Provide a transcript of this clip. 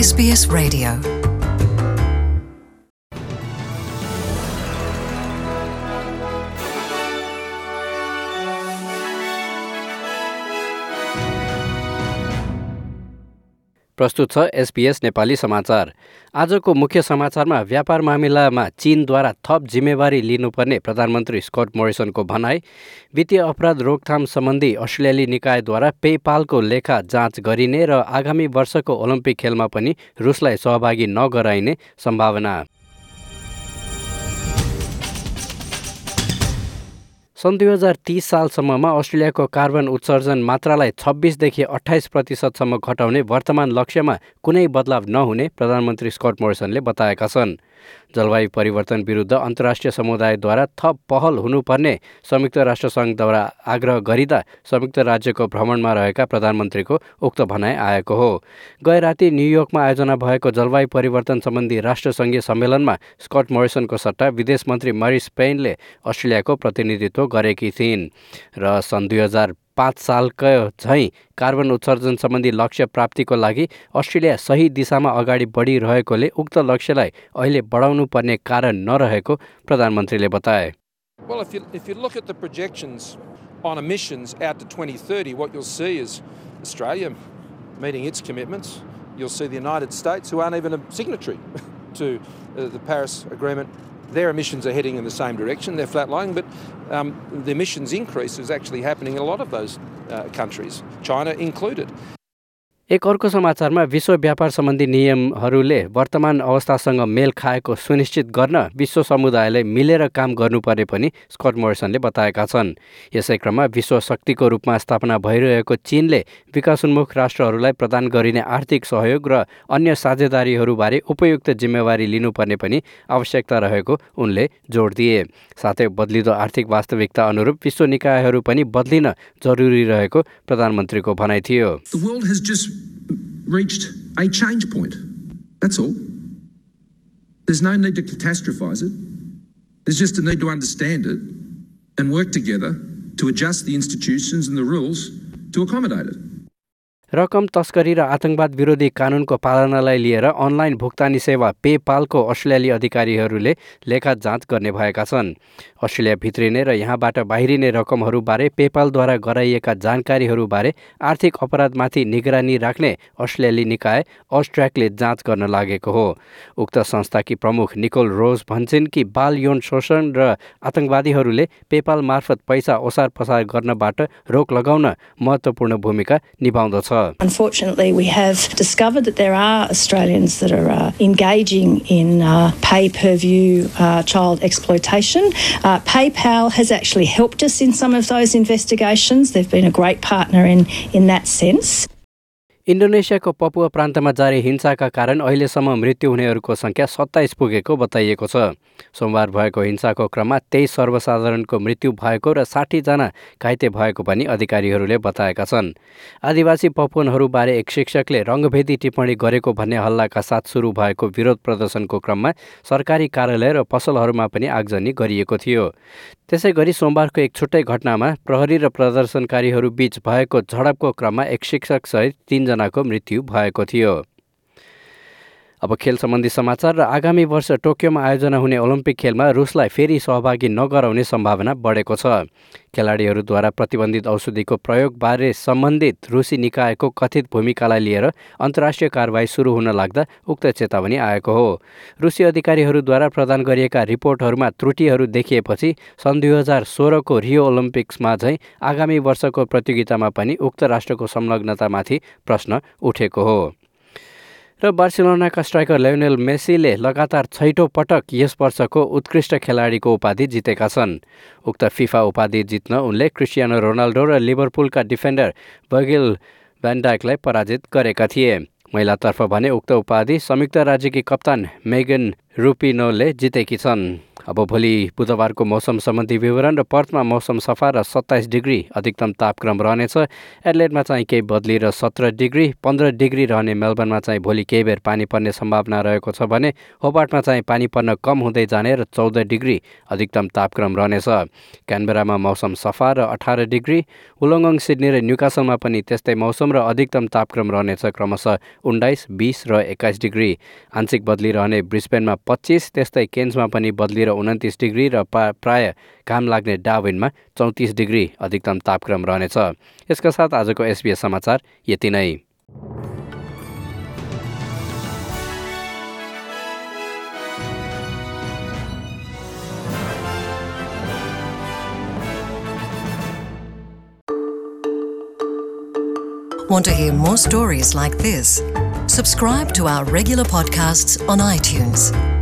SBS Radio. प्रस्तुत छ SBS Nepali समाचार। आजको मुख्य समाचारमा व्यापार मामिलामा चीनद्वारा थप जिम्मेवारी लिनुपर्ने प्रधानमन्त्री स्कट मोरिसनको भनाई, वित्तीय अपराध रोकथाम सम्बन्धी अस्ट्रेलियाली निकायद्वारा पेपालको लेखा जाँच गरिने र आगामी वर्षको ओलम्पिक खेलमा पनि रुसलाई सहभागी नगराइने सम्भावना। सन् 2030 सालसम्ममा अस्ट्रेलियाको कार्बन उत्सर्जन मात्रालाई 26देखि 28% घटाउने वर्तमान लक्ष्यमा कुनै बदलाव नहुने प्रधानमन्त्री स्कट मोरिसनले बताएका छन्। जलवायु परिवर्तन विरुद्ध अन्तर्राष्ट्रिय समुदायद्वारा थप पहल हुनुपर्ने संयुक्त राष्ट्रसङ्घद्वारा आग्रह गरिँदा संयुक्त राज्यको भ्रमणमा रहेका प्रधानमन्त्रीको उक्त भनाइ आएको हो। गए राति न्युयोर्कमा आयोजना भएको जलवायु परिवर्तन सम्बन्धी राष्ट्रसङ्घीय सम्मेलनमा स्कट मोरिसनको सट्टा विदेश मन्त्री मरिस पेनले अस्ट्रेलियाको प्रतिनिधित्व गरेकी थिइन् र सन् 2005 सालको झैँ कार्बन उत्सर्जन सम्बन्धी लक्ष्य प्राप्तिको लागि अस्ट्रेलिया सही दिशामा अगाडि बढिरहेकोले उक्त लक्ष्यलाई अहिले बढाउनु पर्ने कारण नरहेको प्रधानमन्त्रीले बताए। Well, if you look at the projections on emissions out to 2030, what you'll see is Australia meeting its commitments. You'll see the United States, who aren't even a signatory to the Paris Agreement. Their emissions are heading in the same direction. They're flatlining, but the emissions increase is actually happening in a lot of those countries, China included. एक अर्को समाचारमा विश्व व्यापार सम्बन्धी नियमहरूले वर्तमान अवस्थासँग मेल खाएको सुनिश्चित गर्न विश्व समुदायले मिलेर काम गर्नुपर्ने पनि स्कट मोरिसनले बताएका छन्। यसै क्रममा विश्व शक्तिको रूपमा स्थापना भइरहेको चीनले विकासोन्मुख राष्ट्रहरूलाई प्रदान गरिने आर्थिक सहयोग र अन्य साझेदारीहरूबारे उपयुक्त जिम्मेवारी लिनुपर्ने पनि आवश्यकता रहेको उनले जोड दिए। साथै बदलिदो आर्थिक वास्तविकता अनुरूप विश्व निकायहरू पनि बदलिन जरुरी रहेको प्रधानमन्त्रीको भनाइ थियो। The world has just reached a change point. That's all. There's no need to catastrophize it. There's just a need to understand it and work together to adjust the institutions and the rules to accommodate it. रकम तस्करी र आतंकवाद विरोधी कानुनको पालनालाई लिएर online भुक्तानी सेवा पेपालको अस्ट्रेलियाली अधिकारीहरूले लेखा जाँच गर्ने भएका छन्। अस्ट्रेलिया भित्रिने र यहाँबाट बाहिरिने रकमहरूबारे पेपालद्वारा गराइएका जानकारीहरूबारे आर्थिक अपराधमाथि निगरानी राख्ने अस्ट्रेलियाली निकाय अस्ट्र्याकले जाँच गर्न लागेको हो। उक्त संस्थाकी प्रमुख निकोल रोज भन्छन् कि बाल यौन शोषण र आतंकवादीहरूले पेपाल मार्फत पैसा ओसार पसार गर्नबाट रोक लगाउन महत्त्वपूर्ण भूमिका निभाउँदछ। Unfortunately, we have discovered that there are Australians that are engaging in pay-per-view child exploitation. PayPal has actually helped us in some of those investigations. They've been a great partner in that sense. इन्डोनेसियाको Papua प्रान्तमा जारी हिंसाका कारण अहिलेसम्म मृत्यु हुनेहरूको सङ्ख्या 27 पुगेको बताइएको छ। सोमबार भएको हिंसाको क्रममा 23 सर्वसाधारणको मृत्यु भएको र 60 जना घाइते भएको पनि अधिकारीहरूले बताएका छन्। आदिवासी पपुवनहरूबारे एक शिक्षकले रङ्गभेदी टिप्पणी गरेको भन्ने हल्लाका साथ सुरु भएको विरोध प्रदर्शनको क्रममा सरकारी कार्यालय र पसलहरूमा पनि आगजनी गरिएको थियो। त्यसै गरी सोमबारको एक छुट्टै घटनामा प्रहरी र प्रदर्शनकारीहरू बीच भएको झडपको क्रममा एक शिक्षकसहित 3 जनाको मृत्यु भएको थियो। अब खेल सम्बन्धी समाचार र आगामी वर्ष टोकियोमा आयोजना हुने ओलम्पिक खेलमा रुसलाई फेरि सहभागी नगराउने सम्भावना बढेको छ। खेलाडीहरूद्वारा प्रतिबन्धित औषधिको प्रयोगबारे सम्बन्धित रुसी निकायको कथित भूमिकालाई लिएर अन्तर्राष्ट्रिय कारबाही सुरु हुन लाग्दा उक्त चेतावनी आएको हो। रुसी अधिकारीहरूद्वारा प्रदान गरिएका रिपोर्टहरूमा त्रुटिहरू देखिएपछि सन् 2016 को रियो ओलम्पिक्समा झैँ आगामी वर्षको प्रतियोगितामा पनि उक्त राष्ट्रको संलग्नतामाथि प्रश्न उठेको हो। र बार्सिलोनाका स्ट्राइकर लियोनेल मेसीले लगातार 6औं पटक यस वर्षको उत्कृष्ट खेलाडीको उपाधि जितेका छन्। उक्त फिफा उपाधि जित्न उनले क्रिस्टियानो रोनाल्डो र लिभरपुलका डिफेन्डर भर्जिल भ्यान डाइकलाई पराजित गरेका थिए। महिलातर्फ भने उक्त उपाधि संयुक्त राज्यकी कप्तान मेगन रुपिनोले जितेकी छन्। अब भोलि बुधबारको मौसम सम्बन्धी विवरण र पर्थमा मौसम सफा र 27 डिग्री अधिकतम तापक्रम रहनेछ। एडिलेडमा चाहिँ केही बदली र 17 डिग्री, 15 डिग्री रहने मेलबर्नमा चाहिँ भोलि केही बेर पानी पर्ने सम्भावना रहेको छ भने होबार्टमा चाहिँ पानी पर्न कम हुँदै जाने र 14 डिग्री अधिकतम तापक्रम रहनेछ। क्यानबेरामा मौसम सफा र 18 डिग्री, वुलङ्गङ, सिडनी र न्युकासलमा पनि त्यस्तै मौसम र अधिकतम तापक्रम रहनेछ क्रमशः 19, 20 र 21 डिग्री। आंशिक बदली रहने ब्रिस्बेनमा 25, त्यस्तै केन्समा पनि बदली र 29 डिग्री र प्राय घाम लाग्ने डार्विनमा 34 डिग्री अधिकतम तापक्रम रहनेछ। यसका साथ आजको SBS समाचार यति नै। Want to hear more stories like this? Subscribe to our regular podcasts on iTunes.